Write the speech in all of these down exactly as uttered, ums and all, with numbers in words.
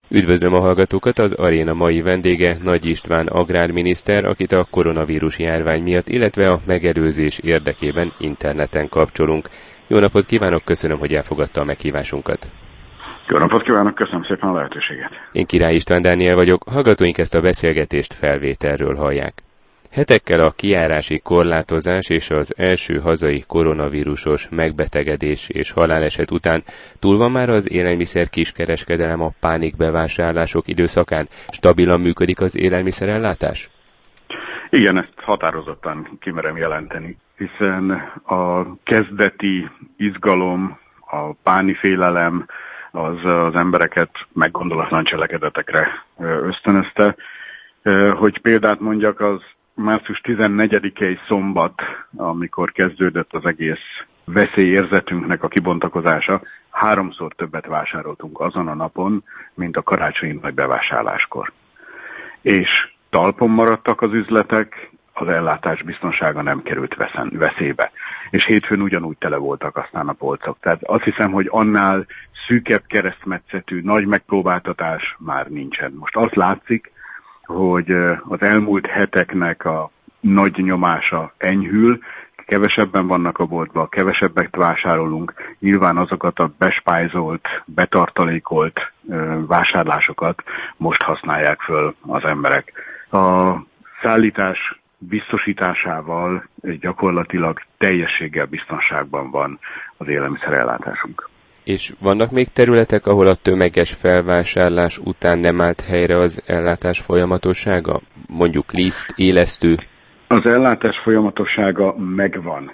Üdvözlöm a hallgatókat, az aréna mai vendége Nagy István agrárminiszter, akit a koronavírus járvány miatt, illetve a megelőzés érdekében interneten kapcsolunk. Jó napot kívánok, köszönöm, hogy elfogadta a meghívásunkat. Jó napot kívánok, köszönöm szépen a lehetőséget. Én Király István Dániel vagyok, hallgatóink ezt a beszélgetést felvételről hallják. Hetekkel a kijárási korlátozás és az első hazai koronavírusos megbetegedés és haláleset után túl van már az élelmiszer kiskereskedelem a pánikbevásárlások időszakán? Stabilan működik az élelmiszerellátás? Igen, ezt határozottan kimerem jelenteni, hiszen a kezdeti izgalom, a pánifélelem az az embereket meggondolatlan cselekedetekre ösztönözte. Hogy példát mondjak, az március tizennegyedikei szombat, amikor kezdődött az egész veszélyérzetünknek a kibontakozása, háromszor többet vásároltunk azon a napon, mint a karácsonyi nagy bevásárláskor. És talpon maradtak az üzletek, az ellátás biztonsága nem került veszélybe. És hétfőn ugyanúgy tele voltak aztán a polcok. Tehát azt hiszem, hogy annál szűkebb keresztmetszetű nagy megpróbáltatás már nincsen. Most azt látszik, hogy az elmúlt heteknek a nagy nyomása enyhül, kevesebben vannak a boltban, kevesebbet vásárolunk, nyilván azokat a bespájzolt, betartalékolt vásárlásokat most használják föl az emberek. A szállítás biztosításával gyakorlatilag teljességgel biztonságban van az élelmiszerellátásunk. És vannak még területek, ahol a tömeges felvásárlás után nem állt helyre az ellátás folyamatossága? Mondjuk liszt, élesztő? Az ellátás folyamatossága megvan.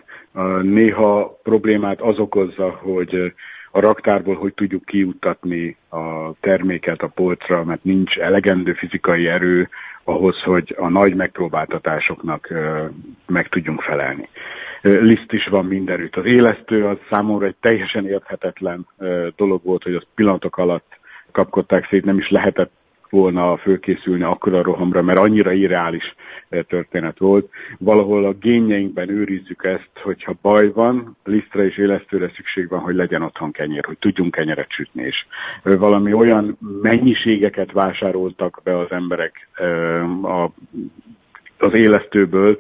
Néha problémát az okozza, hogy a raktárból hogy tudjuk kijuttatni a terméket a polcra, mert nincs elegendő fizikai erő ahhoz, hogy a nagy megpróbáltatásoknak meg tudjunk felelni. Liszt is van mindenütt. Az élesztő az számomra egy teljesen érthetetlen dolog volt, hogy azt pillanatok alatt kapkodták szét, nem is lehetett volna fölkészülni akkora rohamra, mert annyira irreális történet volt. Valahol a génjeinkben őrizzük ezt, hogyha baj van, lisztre és élesztőre szükség van, hogy legyen otthon kenyér, hogy tudjunk kenyeret sütni. És valami olyan mennyiségeket vásároltak be az emberek az élesztőből,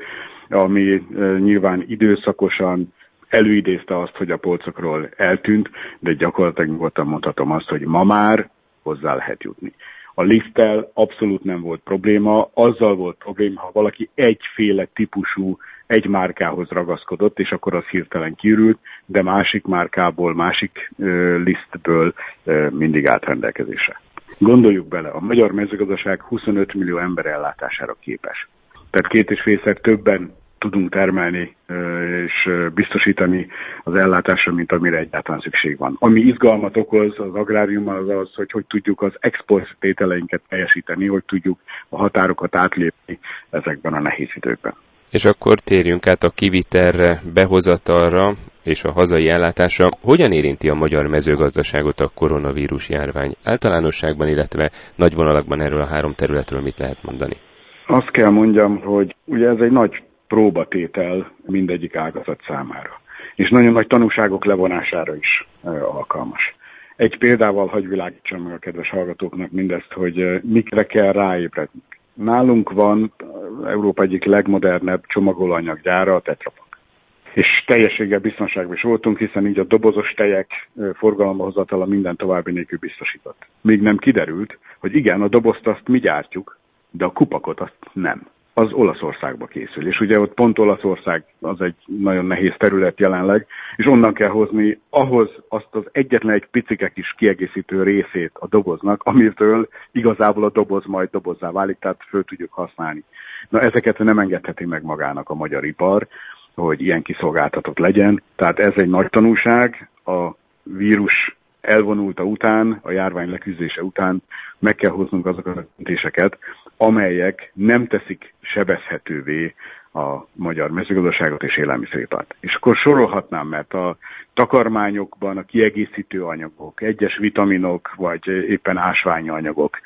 ami nyilván időszakosan előidézte azt, hogy a polcokról eltűnt, de gyakorlatilag nyugodtan mondhatom azt, hogy ma már hozzá lehet jutni. A liszttel abszolút nem volt probléma, azzal volt probléma, ha valaki egyféle típusú, egy márkához ragaszkodott, és akkor az hirtelen kiürült, de másik márkából, másik ö, lisztből ö, mindig állt rendelkezésre. Gondoljuk bele, a magyar mezőgazdaság huszonöt millió ember ellátására képes. Tehát két és félszer többen tudunk termelni és biztosítani az ellátásra, mint amire egyáltalán szükség van. Ami izgalmat okoz az agráriumban az az, hogy hogy tudjuk az export tételeinket teljesíteni, hogy tudjuk a határokat átlépni ezekben a nehéz időkben. És akkor térjünk át a kivitelre, behozatalra és a hazai ellátásra. Hogyan érinti a magyar mezőgazdaságot a koronavírus járvány? Általánosságban, illetve nagy vonalakban erről a három területről mit lehet mondani? Azt kell mondjam, hogy ugye ez egy nagy próbatétel mindegyik ágazat számára, és nagyon nagy tanúságok levonására is e, alkalmas. Egy példával hagy világítsam meg a kedves hallgatóknak mindezt, hogy e, mikre kell ráébredni. Nálunk van Európa egyik legmodernebb csomagolóanyaggyára, a Tetra Pak. És teljességgel biztonságban is voltunk, hiszen így a dobozos tejek forgalomba hozatala minden további nélkül biztosított. Még nem kiderült, hogy igen, a dobozt azt mi gyártjuk, de a kupakot azt nem. Az Olaszországba készül. És ugye ott pont Olaszország az egy nagyon nehéz terület jelenleg, és onnan kell hozni ahhoz azt az egyetlen egy picike kis kiegészítő részét a doboznak, amitől igazából a doboz majd dobozzá válik, tehát föl tudjuk használni. Na ezeket nem engedheti meg magának a magyar ipar, hogy ilyen kiszolgáltatott legyen. Tehát ez egy nagy tanulság. A vírus elvonulta után, a járvány leküzdése után meg kell hoznunk azokat a döntéseket, amelyek nem teszik sebezhetővé a magyar mezőgazdaságot és élelmiszeripart. És akkor sorolhatnám, mert a takarmányokban a kiegészítő anyagok, egyes vitaminok, vagy éppen ásványi anyagok,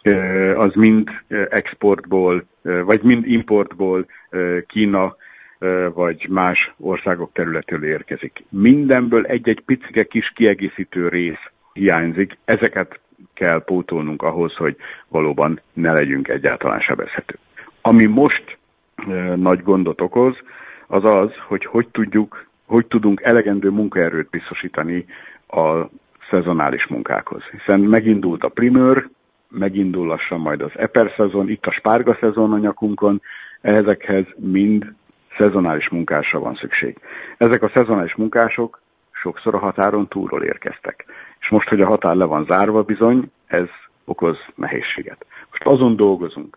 az mind exportból, vagy mind importból Kína, vagy más országok területéről érkezik. Mindenből egy-egy picike kis kiegészítő rész hiányzik. Ezeket kell pótolnunk ahhoz, hogy valóban ne legyünk egyáltalán sebezhetők. Ami most e, nagy gondot okoz, az az, hogy hogy tudjuk, hogy tudunk elegendő munkaerőt biztosítani a szezonális munkákhoz. Hiszen megindult a primőr, megindul lassan majd az eper szezon, itt a spárga szezon a nyakunkon, ezekhez mind szezonális munkásra van szükség. Ezek a szezonális munkások sokszor a határon túlról érkeztek. És most, hogy a határ le van zárva bizony, ez okoz nehézséget. Most azon dolgozunk,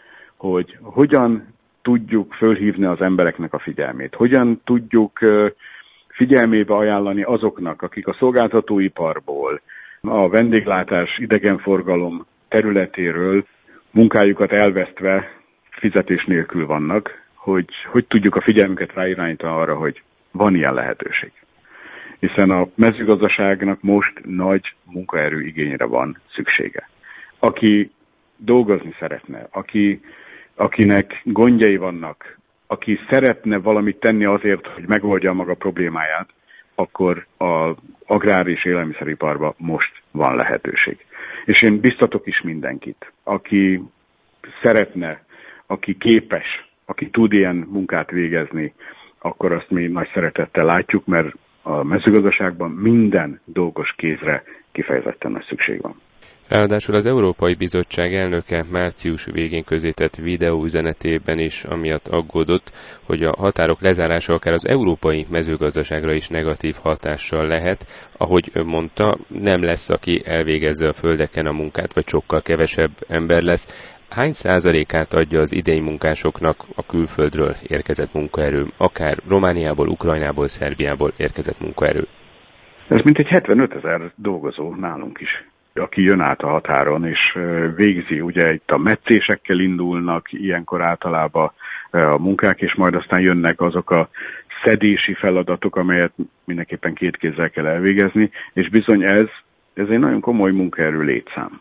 hogy hogyan tudjuk fölhívni az embereknek a figyelmét, hogyan tudjuk figyelmébe ajánlani azoknak, akik a szolgáltatóiparból, a vendéglátás, idegenforgalom területéről munkájukat elvesztve fizetés nélkül vannak, hogy hogy tudjuk a figyelmüket ráirányítani arra, hogy van ilyen lehetőség. Hiszen a mezőgazdaságnak most nagy munkaerő igényre van szüksége. Aki dolgozni szeretne, aki, akinek gondjai vannak, aki szeretne valamit tenni azért, hogy megoldja a maga problémáját, akkor az agrár és élelmiszeriparban most van lehetőség. És én biztatok is mindenkit, aki szeretne, aki képes, aki tud ilyen munkát végezni, akkor azt mi nagy szeretettel látjuk, mert a mezőgazdaságban minden dolgos kézre kifejezetten nagy szükség van. Ráadásul az Európai Bizottság elnöke március végén közzétett videóüzenetében is amiatt aggódott, hogy a határok lezárása akár az európai mezőgazdaságra is negatív hatással lehet. Ahogy ön mondta, nem lesz, aki elvégezze a földeken a munkát, vagy sokkal kevesebb ember lesz. Hány százalékát adja az idény munkásoknak a külföldről érkezett munkaerő, akár Romániából, Ukrajnából, Szerbiából érkezett munkaerő? Ez mintegy hetvenöt ezer dolgozó nálunk is, aki jön át a határon, és végzi, ugye itt a metszésekkel indulnak ilyenkor általában a munkák, és majd aztán jönnek azok a szedési feladatok, amelyet mindenképpen két kézzel kell elvégezni, és bizony ez, ez egy nagyon komoly munkaerő létszám.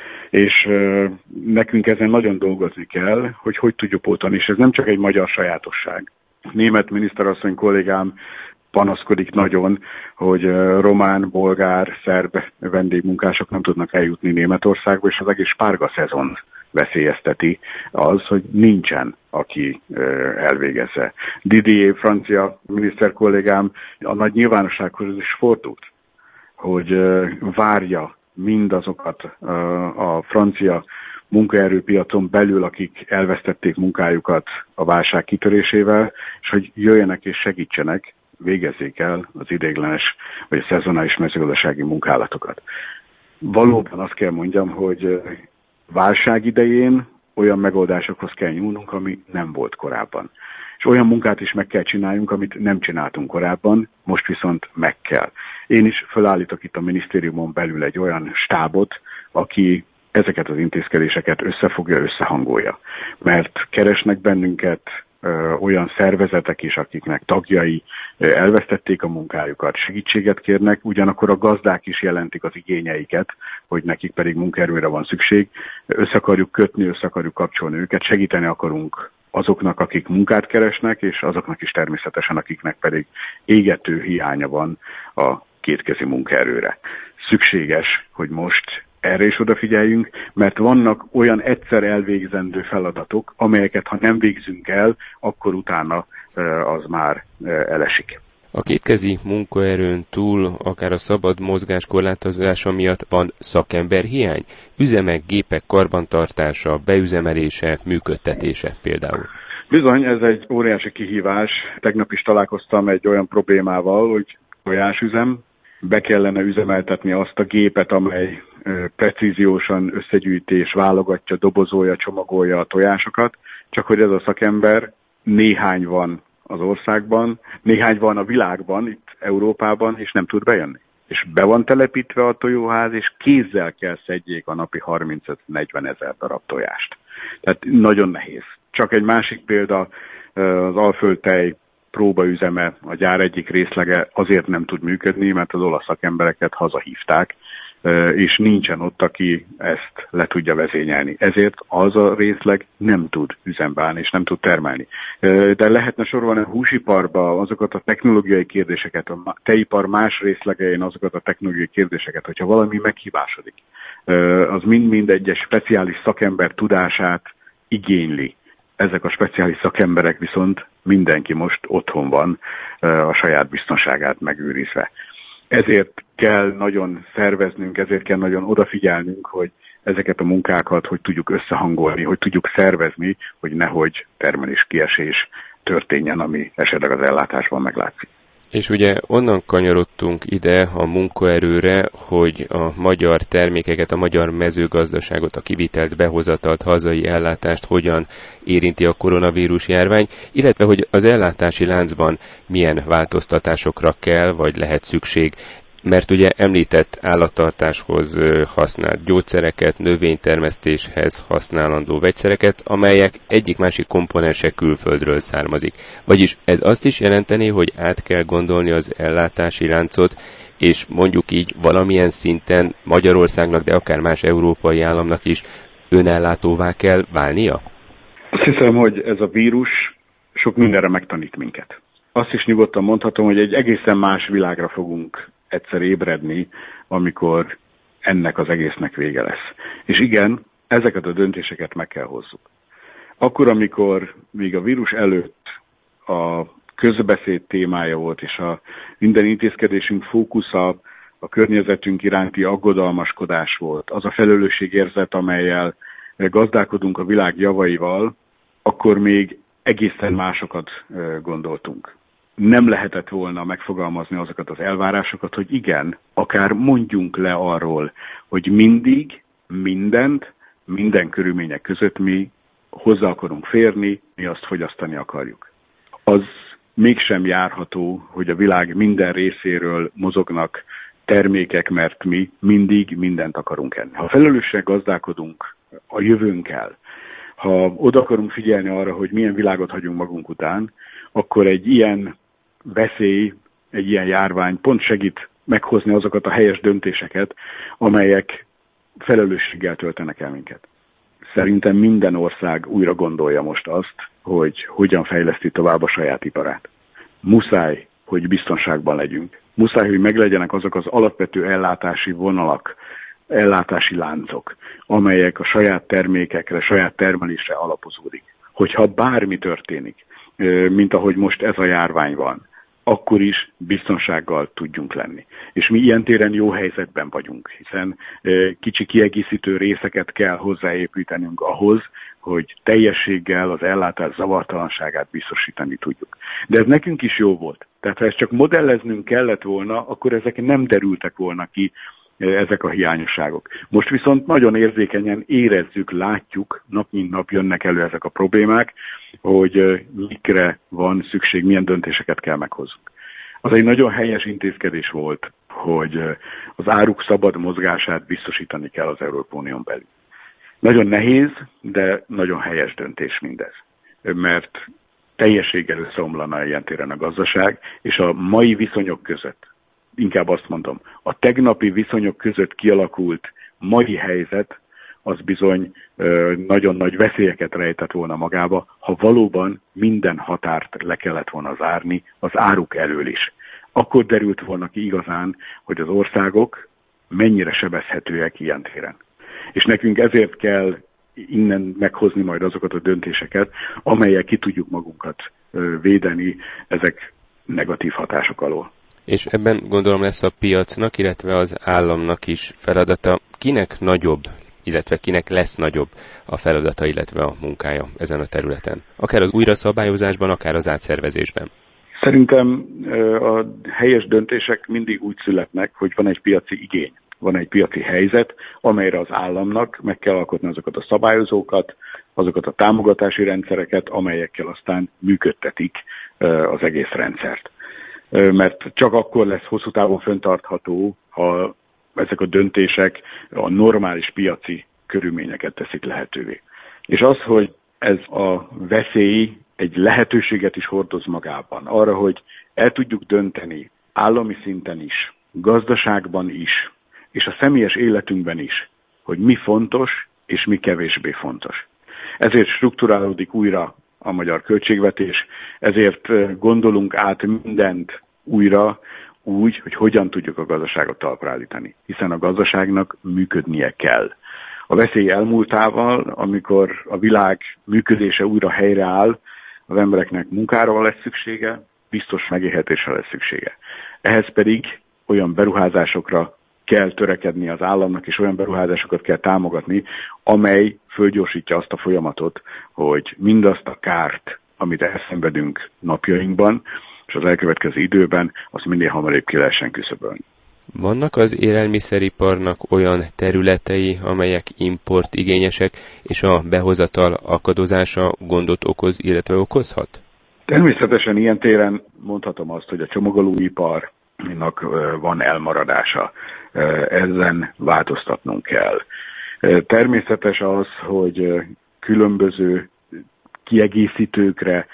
És uh, nekünk ezen nagyon dolgozni kell, hogy hogy tudjuk pótolni, és ez nem csak egy magyar sajátosság. Német miniszterasszony kollégám panaszkodik nagyon, hogy uh, román, bolgár, szerb vendégmunkások nem tudnak eljutni Németországba, és az egész spárga szezon veszélyezteti az, hogy nincsen, aki uh, elvégezze. Didier, francia miniszter kollégám a nagy nyilvánossághoz is fordult, hogy uh, várja mindazokat a francia munkaerőpiacon belül, akik elvesztették munkájukat a válság kitörésével, és hogy jöjjenek és segítsenek, végezzék el az ideiglenes vagy a szezonális mezőgazdasági munkálatokat. Valóban azt kell mondjam, hogy válság idején olyan megoldásokhoz kell nyúlnunk, ami nem volt korábban. És olyan munkát is meg kell csináljunk, amit nem csináltunk korábban, most viszont meg kell. Én is felállítok itt a minisztériumon belül egy olyan stábot, aki ezeket az intézkedéseket összefogja, összehangolja. Mert keresnek bennünket ö, olyan szervezetek is, akiknek tagjai ö, elvesztették a munkájukat, segítséget kérnek, ugyanakkor a gazdák is jelentik az igényeiket, hogy nekik pedig munkaerőre van szükség. Össze akarjuk kötni, össze akarjuk kapcsolni őket, segíteni akarunk azoknak, akik munkát keresnek, és azoknak is természetesen, akiknek pedig égető hiánya van a kétkezi munkaerőre. Szükséges, hogy most erre is odafigyeljünk, mert vannak olyan egyszer elvégzendő feladatok, amelyeket ha nem végzünk el, akkor utána az már elesik. A kétkezi munkaerőn túl, akár a szabad mozgás korlátozása miatt van szakemberhiány? Üzemek, gépek karbantartása, beüzemelése, működtetése például. Bizony, ez egy óriási kihívás. Tegnap is találkoztam egy olyan problémával, hogy tojásüzem, be kellene üzemeltetni azt a gépet, amely precíziósan összegyűjti és válogatja, dobozolja, csomagolja a tojásokat, csak hogy ez a szakember néhány van az országban, néhány van a világban, itt Európában, és nem tud bejönni. És be van telepítve a tojóház, és kézzel kell szedjék a napi harmincöt-negyven ezer darab tojást. Tehát nagyon nehéz. Csak egy másik példa, az alföldtej próbaüzeme, a gyár egyik részlege azért nem tud működni, mert az olasz szakembereket hazahívták, és nincsen ott, aki ezt le tudja vezényelni. Ezért az a részleg nem tud üzembe állni, és nem tud termelni. De lehetne sorolni a húsiparba azokat a technológiai kérdéseket, a tejipar más részlegein azokat a technológiai kérdéseket, hogyha valami meghibásodik, az mind-mind egyes speciális szakember tudását igényli. Ezek a speciális szakemberek viszont mindenki most otthon van a saját biztonságát megőrizve. Ezért kell nagyon szerveznünk, ezért kell nagyon odafigyelnünk, hogy ezeket a munkákat hogy tudjuk összehangolni, hogy tudjuk szervezni, hogy nehogy termeléskiesés történjen, ami esetleg az ellátásban meglátszik. És ugye onnan kanyarodtunk ide a munkaerőre, hogy a magyar termékeket, a magyar mezőgazdaságot, a kivitelt, behozatalt, hazai ellátást hogyan érinti a koronavírus járvány, illetve hogy az ellátási láncban milyen változtatásokra kell, vagy lehet szükség. Mert ugye említett állattartáshoz használt gyógyszereket, növénytermesztéshez használandó vegyszereket, amelyek egyik-másik komponense külföldről származik. Vagyis ez azt is jelenteni, hogy át kell gondolni az ellátási láncot, és mondjuk így valamilyen szinten Magyarországnak, de akár más európai államnak is önellátóvá kell válnia? Azt hiszem, hogy ez a vírus sok mindenre megtanít minket. Azt is nyugodtan mondhatom, hogy egy egészen más világra fogunk egyszer ébredni, amikor ennek az egésznek vége lesz. És igen, ezeket a döntéseket meg kell hozzuk. Akkor, amikor még a vírus előtt a közbeszéd témája volt, és a minden intézkedésünk fókusza a környezetünk iránti aggodalmaskodás volt, az a felelősségérzet, amellyel gazdálkodunk a világ javaival, akkor még egészen másokat gondoltunk. Nem lehetett volna megfogalmazni azokat az elvárásokat, hogy igen, akár mondjunk le arról, hogy mindig, mindent, minden körülmények között mi hozzá akarunk férni, mi azt fogyasztani akarjuk. Az mégsem járható, hogy a világ minden részéről mozognak termékek, mert mi mindig mindent akarunk enni. Ha felelősen gazdálkodunk a jövőnkkel, ha oda akarunk figyelni arra, hogy milyen világot hagyunk magunk után, akkor egy ilyen veszély, egy ilyen járvány pont segít meghozni azokat a helyes döntéseket, amelyek felelősséggel töltenek el minket. Szerintem minden ország újra gondolja most azt, hogy hogyan fejleszti tovább a saját iparát. Muszáj, hogy biztonságban legyünk. Muszáj, hogy meglegyenek azok az alapvető ellátási vonalak, ellátási láncok, amelyek a saját termékekre, saját termelésre alapozódik. Hogyha bármi történik, mint ahogy most ez a járvány van, akkor is biztonsággal tudjunk lenni. És mi ilyen téren jó helyzetben vagyunk, hiszen kicsi kiegészítő részeket kell hozzáépítenünk ahhoz, hogy teljességgel az ellátás zavartalanságát biztosítani tudjuk. De ez nekünk is jó volt. Tehát ha ezt csak modelleznünk kellett volna, akkor ezek nem derültek volna ki, ezek a hiányosságok. Most viszont nagyon érzékenyen érezzük, látjuk, nap mint nap jönnek elő ezek a problémák, hogy mikre van szükség, milyen döntéseket kell meghoznunk. Az egy nagyon helyes intézkedés volt, hogy az áruk szabad mozgását biztosítani kell az Európai Unión belül. Nagyon nehéz, de nagyon helyes döntés mindez, mert teljességgel összeomlana ilyen téren a gazdaság, és a mai viszonyok között, inkább azt mondom, a tegnapi viszonyok között kialakult mai helyzet, az bizony ö, nagyon nagy veszélyeket rejtett volna magába, ha valóban minden határt le kellett volna zárni az áruk elől is. Akkor derült volna ki igazán, hogy az országok mennyire sebezhetőek ilyen téren. És nekünk ezért kell innen meghozni majd azokat a döntéseket, amelyek ki tudjuk magunkat ö, védeni ezek negatív hatások alól. És ebben gondolom lesz a piacnak, illetve az államnak is feladata. Kinek nagyobb, illetve kinek lesz nagyobb a feladata, illetve a munkája ezen a területen? Akár az újraszabályozásban, akár az átszervezésben. Szerintem a helyes döntések mindig úgy születnek, hogy van egy piaci igény, van egy piaci helyzet, amelyre az államnak meg kell alkotni azokat a szabályozókat, azokat a támogatási rendszereket, amelyekkel aztán működtetik az egész rendszert. Mert csak akkor lesz hosszú távon fenntartható, ha ezek a döntések a normális piaci körülményeket teszik lehetővé. És az, hogy ez a veszély egy lehetőséget is hordoz magában, arra, hogy el tudjuk dönteni állami szinten is, gazdaságban is, és a személyes életünkben is, hogy mi fontos, és mi kevésbé fontos. Ezért strukturálódik újra a magyar költségvetés, ezért gondolunk át mindent újra úgy, hogy hogyan tudjuk a gazdaságot talpra állítani, hiszen a gazdaságnak működnie kell. A veszély elmúltával, amikor a világ működése újra helyreáll, az embereknek munkára lesz szüksége, biztos megélhetésre lesz szüksége. Ehhez pedig olyan beruházásokra kell törekedni az államnak, és olyan beruházásokat kell támogatni, amely fölgyorsítja azt a folyamatot, hogy mindazt a kárt, amit elszenvedünk napjainkban, és az elkövetkező időben, azt minél hamarabb ki lehessen küszöbölni. Vannak az élelmiszeriparnak olyan területei, amelyek importigényesek, és a behozatal akadozása gondot okoz, illetve okozhat? Természetesen ilyen téren mondhatom azt, hogy a csomagolóiparnak van elmaradása. Ezen változtatnunk kell. Természetes az, hogy különböző kiegészítőkre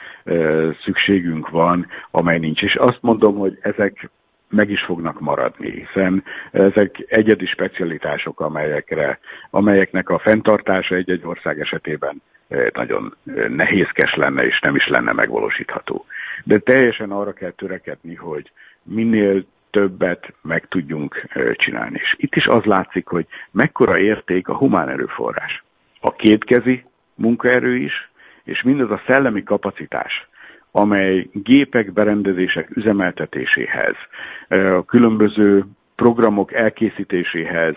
szükségünk van, amely nincs. És azt mondom, hogy ezek meg is fognak maradni, hiszen ezek egyedi specialitások, amelyekre, amelyeknek a fenntartása egy-egy ország esetében nagyon nehézkes lenne, és nem is lenne megvalósítható. De teljesen arra kell törekedni, hogy minél többet meg tudjunk csinálni. És itt is az látszik, hogy mekkora érték a humán erőforrás. A kétkezi munkaerő is, és mindaz a szellemi kapacitás, amely gépek, berendezések üzemeltetéséhez, a különböző programok elkészítéséhez,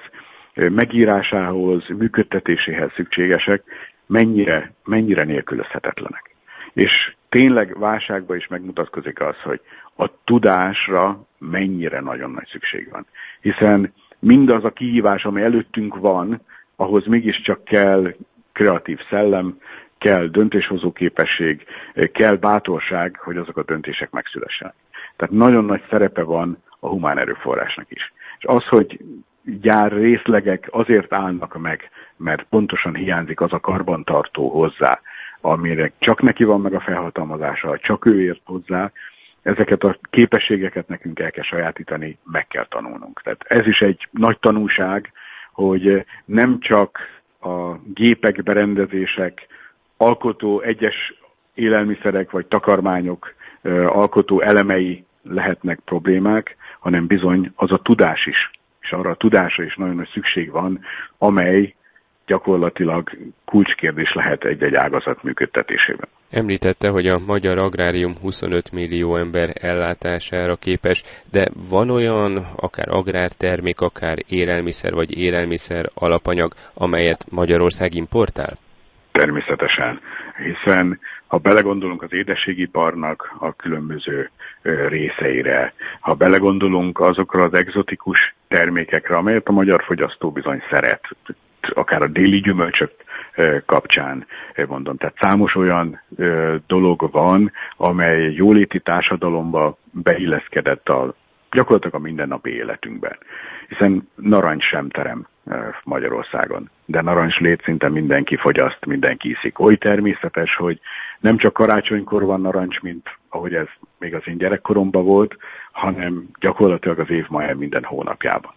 megírásához, működtetéséhez szükségesek, mennyire, mennyire nélkülözhetetlenek. És tényleg válságban is megmutatkozik az, hogy a tudásra mennyire nagyon nagy szükség van. Hiszen mindaz a kihívás, ami előttünk van, ahhoz mégiscsak kell kreatív szellem, kell döntéshozó képesség, kell bátorság, hogy azok a döntések megszülessenek. Tehát nagyon nagy szerepe van a humán erőforrásnak is. És az, hogy gyár részlegek azért állnak meg, mert pontosan hiányzik az a karbantartó hozzá, amire csak neki van meg a felhatalmazása, csak ő ért hozzá, ezeket a képességeket nekünk el kell sajátítani, meg kell tanulnunk. Tehát ez is egy nagy tanulság, hogy nem csak a gépek, berendezések, alkotó egyes élelmiszerek vagy takarmányok alkotó elemei lehetnek problémák, hanem bizony az a tudás is, és arra a tudásra is nagyon nagy szükség van, amely gyakorlatilag kulcskérdés lehet egy-egy ágazat működtetésében. Említette, hogy a magyar agrárium huszonöt millió ember ellátására képes, de van olyan, akár agrártermék, akár élelmiszer vagy élelmiszer alapanyag, amelyet Magyarország importál? Természetesen, hiszen ha belegondolunk az édességiparnak a különböző részeire, ha belegondolunk azokra az egzotikus termékekre, amelyet a magyar fogyasztó bizony szeret, akár a déli gyümölcsök kapcsán mondom. Tehát számos olyan dolog van, amely jóléti társadalomba beilleszkedett a, gyakorlatilag a mindennapi életünkben. Hiszen narancs sem terem Magyarországon, de narancs létszinte mindenki fogyaszt, mindenki iszik. Oly természetes, hogy nem csak karácsonykor van narancs, mint ahogy ez még az én gyerekkoromban volt, hanem gyakorlatilag az év majdnem minden hónapjában.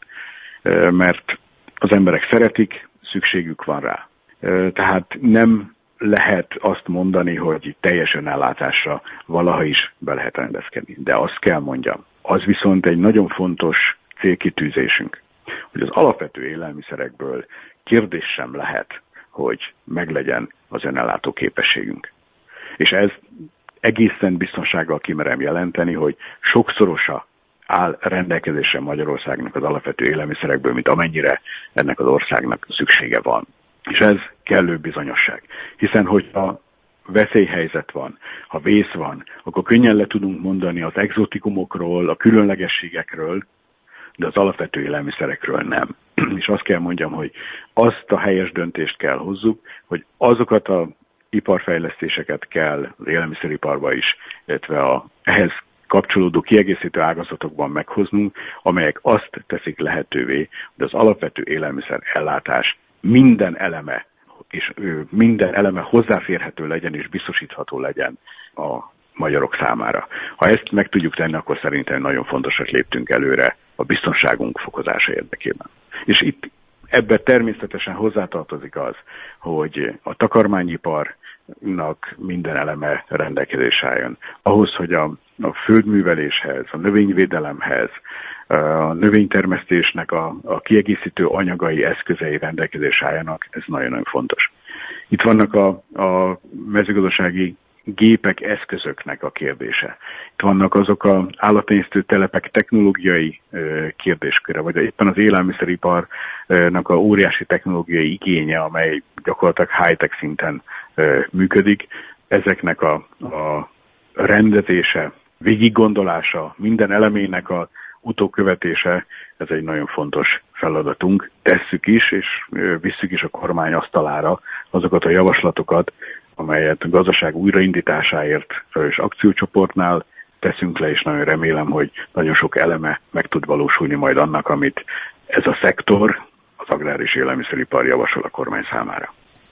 Mert az emberek szeretik, szükségük van rá. Tehát nem lehet azt mondani, hogy teljes önellátásra valaha is be lehet rendezkedni. De azt kell mondjam, az viszont egy nagyon fontos célkitűzésünk, hogy az alapvető élelmiszerekből kérdés sem lehet, hogy meglegyen az önellátó képességünk. És ez egészen biztonsággal kimerem jelenteni, hogy sokszorosa áll rendelkezésre Magyarországnak az alapvető élelmiszerekből, mint amennyire ennek az országnak szüksége van. És ez kellő bizonyosság. Hiszen, hogyha veszélyhelyzet van, ha vész van, akkor könnyen le tudunk mondani az exotikumokról, a különlegességekről, de az alapvető élelmiszerekről nem. És azt kell mondjam, hogy azt a helyes döntést kell hozzuk, hogy azokat az iparfejlesztéseket kell az élelmiszeriparba is, illetve a, ehhez kapcsolódó kiegészítő ágazatokban meghoznunk, amelyek azt teszik lehetővé, hogy az alapvető élelmiszer ellátás minden eleme, és minden eleme hozzáférhető legyen és biztosítható legyen a magyarok számára. Ha ezt meg tudjuk tenni, akkor szerintem nagyon fontos, hogy léptünk előre a biztonságunk fokozása érdekében. És itt ebben természetesen hozzátartozik az, hogy a takarmányiparnak minden eleme rendelkezésre álljon. Ahhoz, hogy a, a földműveléshez, a növényvédelemhez, a növénytermesztésnek a, a kiegészítő anyagai, eszközei rendelkezésre álljanak, ez nagyon-nagyon fontos. Itt vannak a, a mezőgazdasági gépek, eszközöknek a kérdése. Itt vannak azok az állattenyésztő telepek technológiai kérdésköre, vagy éppen az élelmiszeriparnak a óriási technológiai igénye, amely gyakorlatilag high-tech szinten működik. Ezeknek a, a rendezése, végiggondolása, minden elemének a utókövetése, ez egy nagyon fontos feladatunk. Tesszük is, és visszük is a kormány asztalára azokat a javaslatokat, amelyet a gazdaság újraindításáért és akciócsoportnál teszünk le, és nagyon remélem, hogy nagyon sok eleme meg tud valósulni majd annak, amit ez a szektor, az agrár és élelmiszeripar javasol a kormány számára.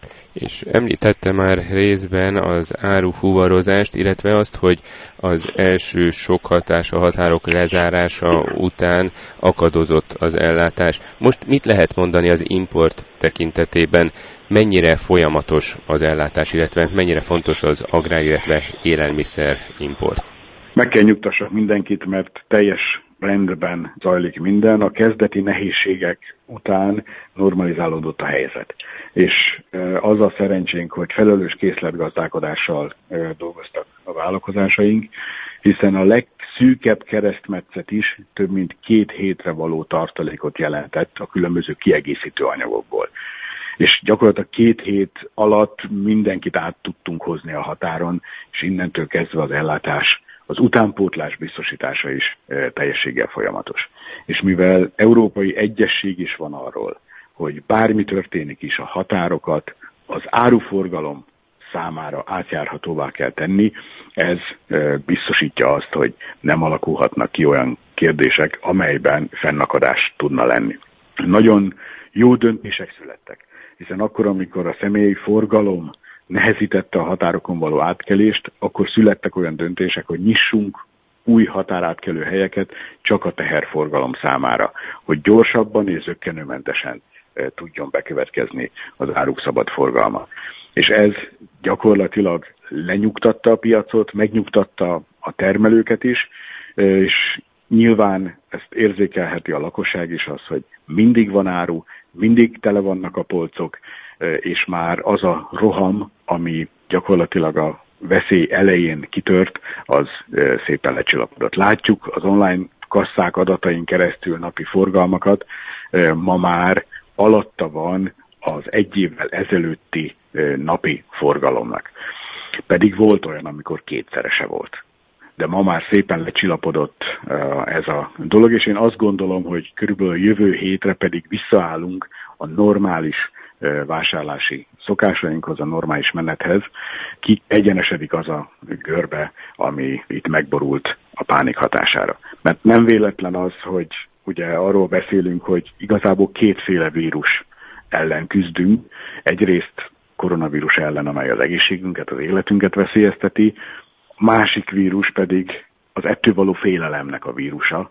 És említette már részben az árufuvarozást, illetve azt, hogy az első sok hatás, a határok lezárása után akadozott az ellátás. Most mit lehet mondani az import tekintetében? Mennyire folyamatos az ellátás, illetve mennyire fontos az agrár, illetve élelmiszer import? Meg kell nyugtassak mindenkit, mert teljes rendben zajlik minden. A kezdeti nehézségek után normalizálódott a helyzet. És az a szerencsénk, hogy felelős készletgazdálkodással dolgoztak a vállalkozásaink, hiszen a legszűkebb keresztmetszet is több mint két hétre való tartalékot jelentett a különböző kiegészítő anyagokból. És gyakorlatilag két hét alatt mindenkit át tudtunk hozni a határon, és innentől kezdve az ellátás, az utánpótlás biztosítása is e, teljességgel folyamatos. És mivel európai egyesség is van arról, hogy bármi történik is, a határokat az áruforgalom számára átjárhatóvá kell tenni, ez e, biztosítja azt, hogy nem alakulhatnak ki olyan kérdések, amelyben fennakadás tudna lenni. Nagyon jó döntések születtek, hiszen akkor, amikor a személyi forgalom nehezítette a határokon való átkelést, akkor születtek olyan döntések, hogy nyissunk új határátkelő helyeket csak a teherforgalom számára, hogy gyorsabban és zökkenőmentesen e, tudjon bekövetkezni az áruk szabad forgalma. És ez gyakorlatilag lenyugtatta a piacot, megnyugtatta a termelőket is, e, és nyilván ezt érzékelheti a lakosság is az, hogy mindig van áru, mindig tele vannak a polcok, és már az a roham, ami gyakorlatilag a veszély elején kitört, az szépen lecsillapodott. Látjuk az online kasszák adatain keresztül napi forgalmakat, ma már alatta van az egy évvel ezelőtti napi forgalomnak. Pedig volt olyan, amikor kétszerese volt. De ma már szépen lecsillapodott ez a dolog, és én azt gondolom, hogy körülbelül jövő hétre pedig visszaállunk a normális vásárlási szokásainkhoz, a normális menethez, ki egyenesedik az a görbe, ami itt megborult a pánik hatására. Mert nem véletlen az, hogy ugye arról beszélünk, hogy igazából kétféle vírus ellen küzdünk. Egyrészt koronavírus ellen, amely az egészségünket, az életünket veszélyezteti, másik vírus pedig az ettől való félelemnek a vírusa,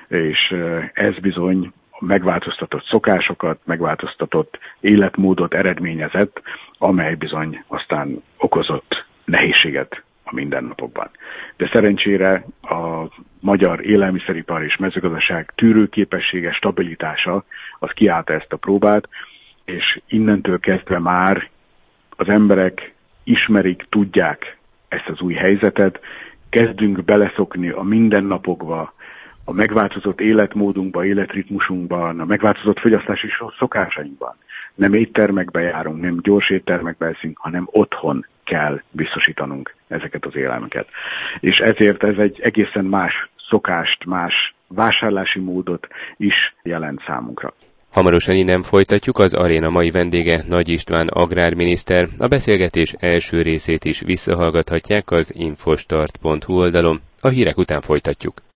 és ez bizony megváltoztatott szokásokat, megváltoztatott életmódot eredményezett, amely bizony aztán okozott nehézséget a mindennapokban. De szerencsére a magyar élelmiszeripar és mezőgazdaság tűrőképessége, stabilitása, az kiállta ezt a próbát, és innentől kezdve már az emberek ismerik, tudják ezt az új helyzetet, kezdünk beleszokni a mindennapokba, a megváltozott életmódunkban, életritmusunkban, a megváltozott fogyasztási szokásainkban. Nem éttermekbe járunk, nem gyors éttermekbe eszünk, hanem otthon kell biztosítanunk ezeket az élelmeket. És ezért ez egy egészen más szokást, más vásárlási módot is jelent számunkra. Hamarosan innen folytatjuk, az aréna mai vendége Nagy István agrárminiszter. A beszélgetés első részét is visszahallgathatják az infostart pont hu oldalon. A hírek után folytatjuk.